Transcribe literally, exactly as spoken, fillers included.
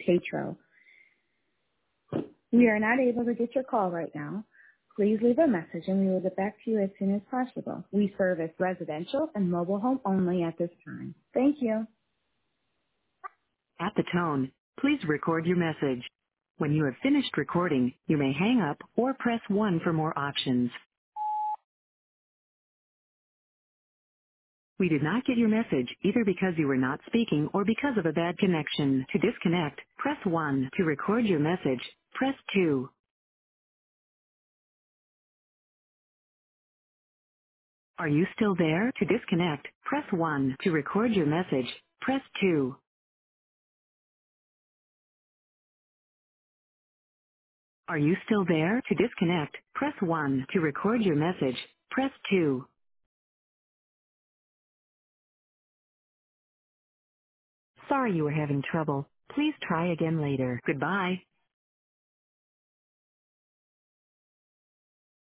Tatro. We are not able to get your call right now. Please leave a message and we will get back to you as soon as possible. We service residential and mobile home only at this time. Thank you. At the tone, please record your message. When you have finished recording, you may hang up or press one for more options. We did not get your message either because you were not speaking or because of a bad connection. To disconnect, press one. To record your message, press two. Are you still there? To disconnect, press one. To record your message, press two. Are you still there? To disconnect, press one. To record your message, press two. Sorry you were having trouble. Please try again later. Goodbye.